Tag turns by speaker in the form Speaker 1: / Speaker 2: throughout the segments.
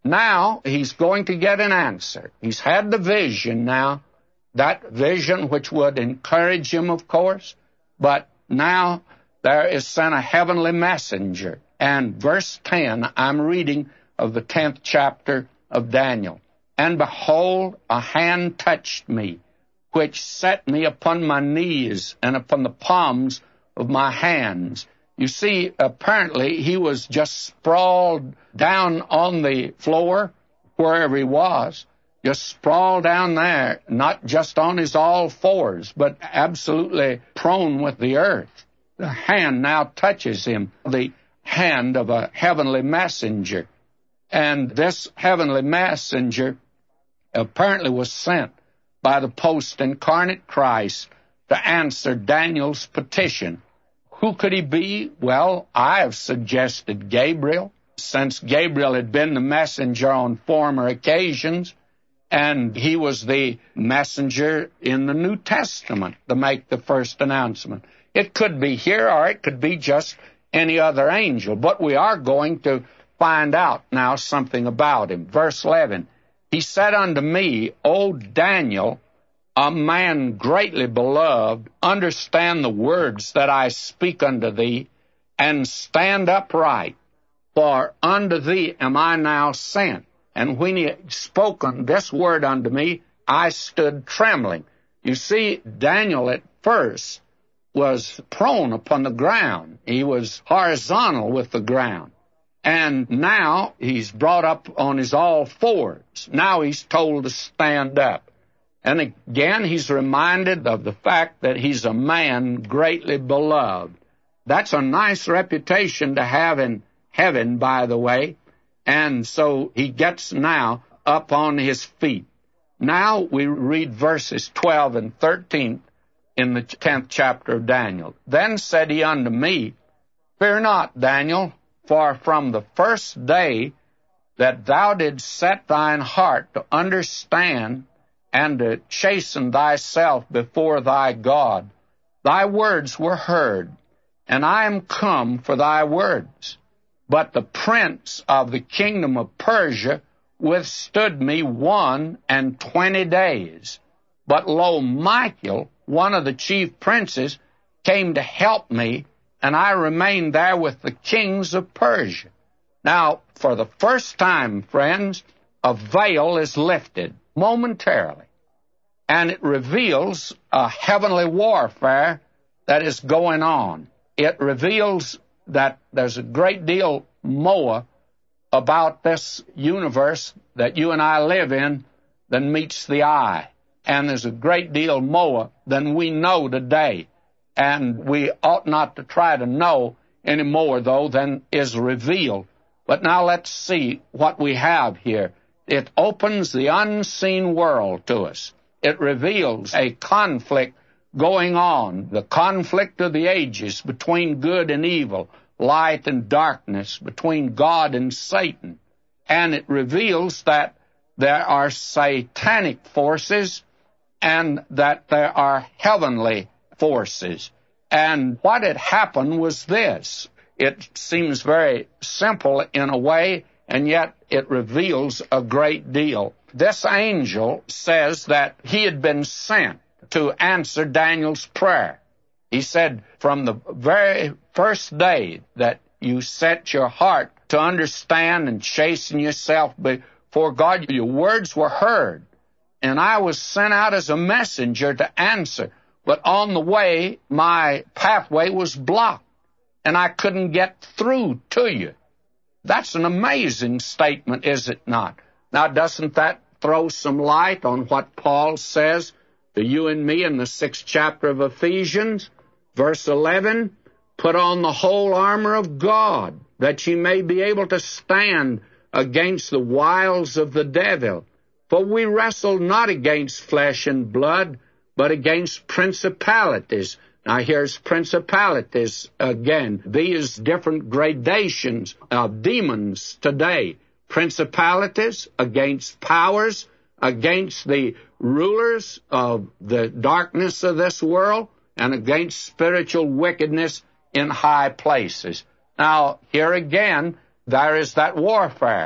Speaker 1: now he's going to get an answer. He's had the vision now, that vision which would encourage him, of course, but now there is sent a heavenly messenger. And verse 10, I'm reading of the 10th chapter of Daniel. And behold, a hand touched me, which set me upon my knees and upon the palms of my hands. You see, apparently he was just sprawled down on the floor, wherever he was, just sprawled down there, not just on his all fours, but absolutely prone with the earth. The hand now touches him, the hand of a heavenly messenger. And this heavenly messenger apparently was sent by the post-incarnate Christ to answer Daniel's petition. Who could he be? Well, I have suggested Gabriel, since Gabriel had been the messenger on former occasions, and he was the messenger in the New Testament to make the first announcement. It could be here, or it could be just any other angel, but we are going to find out now something about him. Verse 11, he said unto me, O Daniel, a man greatly beloved, understand the words that I speak unto thee, and stand upright, for unto thee am I now sent. And when he had spoken this word unto me, I stood trembling. You see, Daniel at first was prone upon the ground. He was horizontal with the ground. And now he's brought up on his all fours. Now he's told to stand up. And again, he's reminded of the fact that he's a man greatly beloved. That's a nice reputation to have in heaven, by the way. And so he gets now up on his feet. Now we read verses 12 and 13 in the 10th chapter of Daniel. Then said he unto me, Fear not, Daniel, for from the first day that thou didst set thine heart to understand and to chasten thyself before thy God, thy words were heard, and I am come for thy words. But the prince of the kingdom of Persia withstood me 21 days. But lo, Michael, one of the chief princes, came to help me, and I remained there with the kings of Persia. Now, for the first time, friends, a veil is lifted momentarily, and it reveals a heavenly warfare that is going on. It reveals that there's a great deal more about this universe that you and I live in than meets the eye. And there's a great deal more than we know today. And we ought not to try to know any more, though, than is revealed. But now let's see what we have here. It opens the unseen world to us. It reveals a conflict going on, the conflict of the ages between good and evil, light and darkness, between God and Satan. And it reveals that there are satanic forces and that there are heavenly forces. And what had happened was this. It seems very simple in a way, and yet it reveals a great deal. This angel says that he had been sent to answer Daniel's prayer. He said, from the very first day that you set your heart to understand and chasten yourself before God, your words were heard. And I was sent out as a messenger to answer. But on the way, my pathway was blocked, and I couldn't get through to you. That's an amazing statement, is it not? Now, doesn't that throw some light on what Paul says to you and me in the 6th chapter of Ephesians? Verse 11, put on the whole armor of God, that ye may be able to stand against the wiles of the devil. For we wrestle not against flesh and blood, but against principalities. Now here's principalities again. These different gradations of demons today. Principalities against powers, against the rulers of the darkness of this world, and against spiritual wickedness in high places. Now, here again, there is that warfare.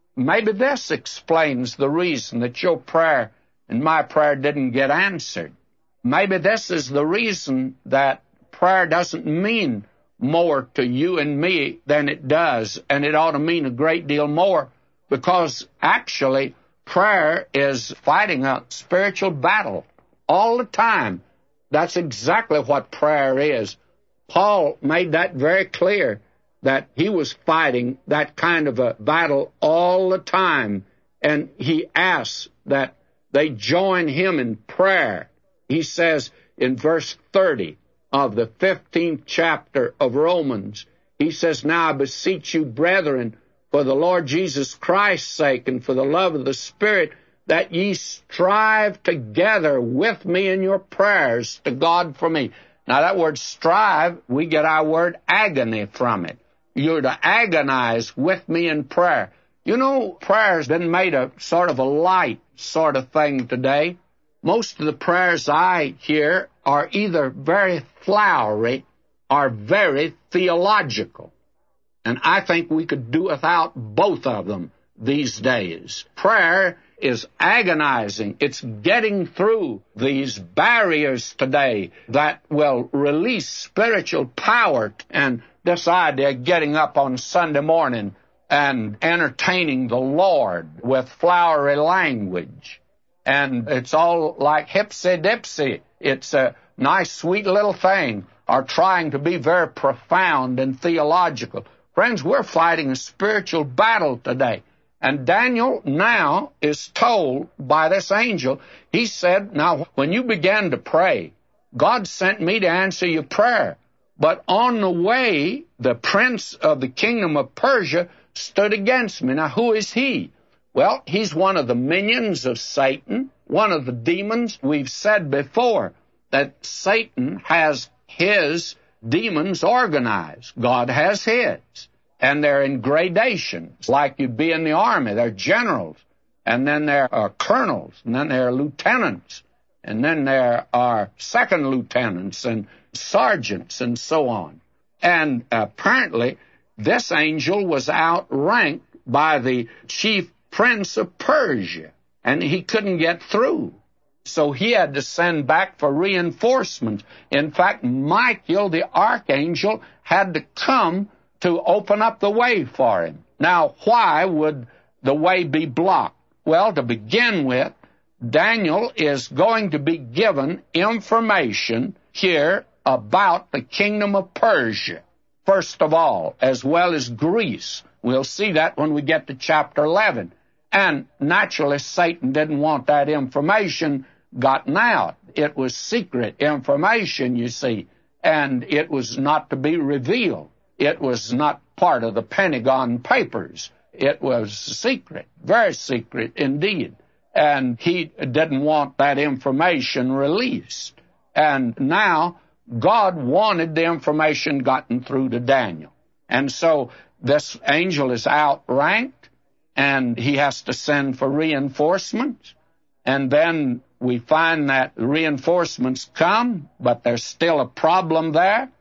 Speaker 1: maybe this explains the reason that your prayer and my prayer didn't get answered. Maybe this is the reason that prayer doesn't mean more to you and me than it does, and it ought to mean a great deal more, because actually prayer is fighting a spiritual battle all the time. That's exactly what prayer is. Paul made that very clear, that he was fighting that kind of a battle all the time, and he asks that they join him in prayer. He says in verse 30 of the 15th chapter of Romans, he says, "Now I beseech you, brethren, for the Lord Jesus Christ's sake and for the love of the Spirit, that ye strive together with me in your prayers to God for me." Now that word strive, we get our word agony from it. You're to agonize with me in prayer. You know, prayer's been made a sort of a light sort of thing today. Most of the prayers I hear are either very flowery or very theological. And I think we could do without both of them these days. Prayer is agonizing. It's getting through these barriers today that will release spiritual power, and this idea of getting up on Sunday morning and entertaining the Lord with flowery language. And it's all like hipsy-dipsy. It's a nice, sweet little thing, or trying to be very profound and theological. Friends, we're fighting a spiritual battle today. And Daniel now is told by this angel, he said, "Now, when you began to pray, God sent me to answer your prayer. But on the way, the prince of the kingdom of Persia stood against me." Now, who is he? Well, he's one of the minions of Satan, one of the demons. We've said before that Satan has his demons organized. God has his. And they're in gradations, like you'd be in the army. They're generals, and then there are colonels, and then there are lieutenants, and then there are second lieutenants and sergeants, and so on. And apparently, this angel was outranked by the chief prince of Persia, and he couldn't get through. So he had to send back for reinforcements. In fact, Michael, the archangel, had to come to open up the way for him. Now, why would the way be blocked? Well, to begin with, Daniel is going to be given information here about the kingdom of Persia, first of all, as well as Greece. We'll see that when we get to chapter 11. And naturally, Satan didn't want that information gotten out. It was secret information, you see, and it was not to be revealed. It was not part of the Pentagon Papers. It was secret, very secret indeed. And he didn't want that information released. And now God wanted the information gotten through to Daniel. And so this angel is outranked, and he has to send for reinforcements. And then we find that reinforcements come, but there's still a problem there.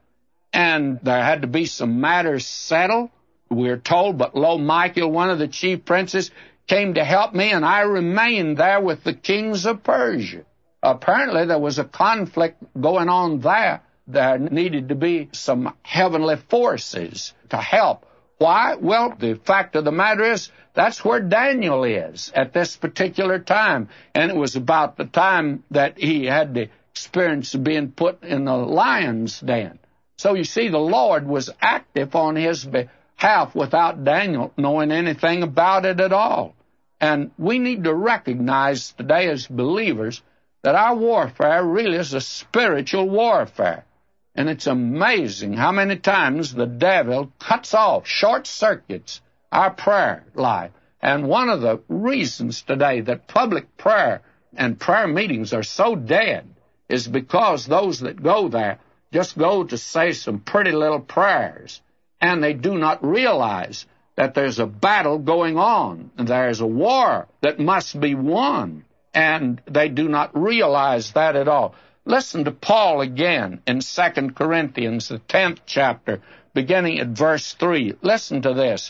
Speaker 1: And there had to be some matters settled, we're told. "But lo, Michael, one of the chief princes, came to help me, and I remained there with the kings of Persia." Apparently, there was a conflict going on there. There needed to be some heavenly forces to help. Why? Well, the fact of the matter is, that's where Daniel is at this particular time. And it was about the time that he had the experience of being put in the lion's den. So you see, the Lord was active on his behalf without Daniel knowing anything about it at all. And we need to recognize today as believers that our warfare really is a spiritual warfare. And it's amazing how many times the devil cuts off, short circuits our prayer life. And one of the reasons today that public prayer and prayer meetings are so dead is because those that go there just go to say some pretty little prayers, and they do not realize that there's a battle going on, and there's a war that must be won, and they do not realize that at all. Listen to Paul again in 2 Corinthians, the 10th chapter, beginning at verse 3. Listen to this.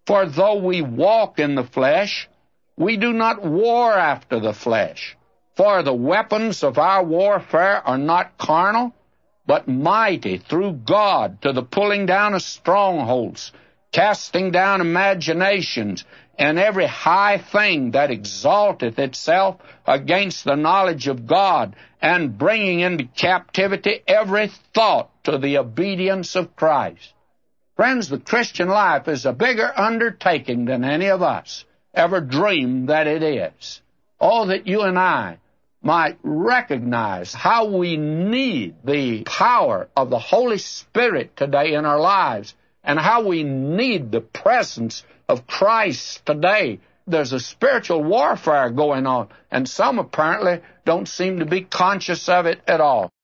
Speaker 1: For though we walk in the flesh, we do not war after the flesh. For the weapons of our warfare are not carnal, but mighty through God to the pulling down of strongholds, casting down imaginations, and every high thing that exalteth itself against the knowledge of God, and bringing into captivity every thought to the obedience of Christ. Friends, the Christian life is a bigger undertaking than any of us ever dreamed that it is. Oh, that you and I might recognize how we need the power of the Holy Spirit today in our lives, and how we need the presence of Christ today. There's a spiritual warfare going on, and some apparently don't seem to be conscious of it at all.